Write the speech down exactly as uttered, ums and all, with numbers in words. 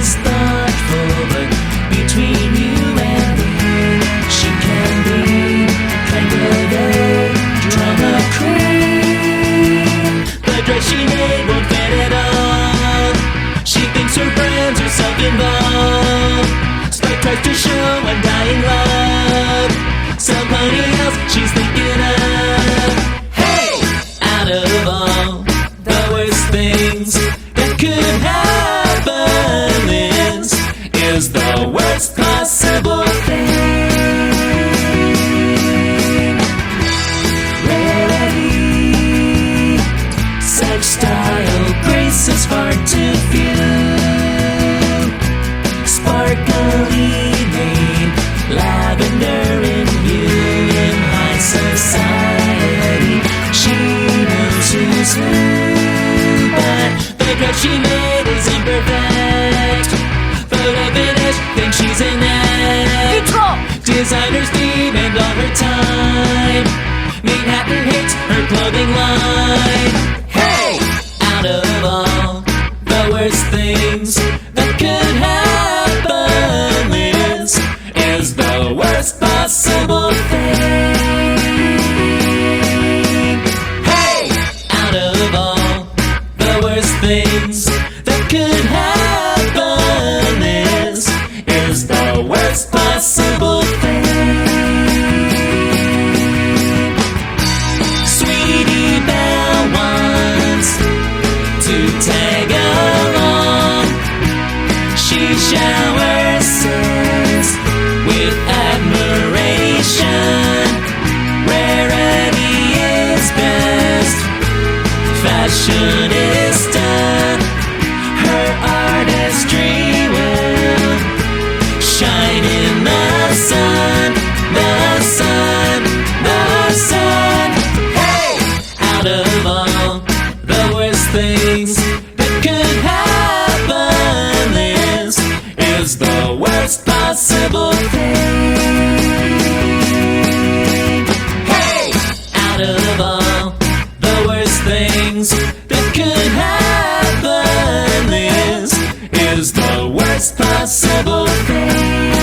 was thoughtful, but between you and me, she can be kind of a drama queen. The dress she made won't fit at all. She thinks her friends are self-involved. Spike tries to show undying love. Somebody else she's thinking of. Hey! Out of all the worst things that could happen, this is the worst possible thing. Rarity, sex, style, grace is hard to view. Sparkly name, lavender in you. In high society, she knows who's who. But the dress she made is imperfect. Photo finish, think she's in it. Designers demand all her time. Manhattan hates her clothing line. Hey! Out of all the worst things that could happen, this is the worst possible thing. Hey! Out of all the worst things that could happen, this is the worst possible thing. Sweetie Belle wants to tag along. She showers sis with admiration. Rarity is best. Fashionista, her artistry will shine in the sun, the sun, the sun. Hey! Out of all the worst things that could happen, this is the worst possible thing. Hey! Out of all the worst things that could happen, this is the worst possible thing.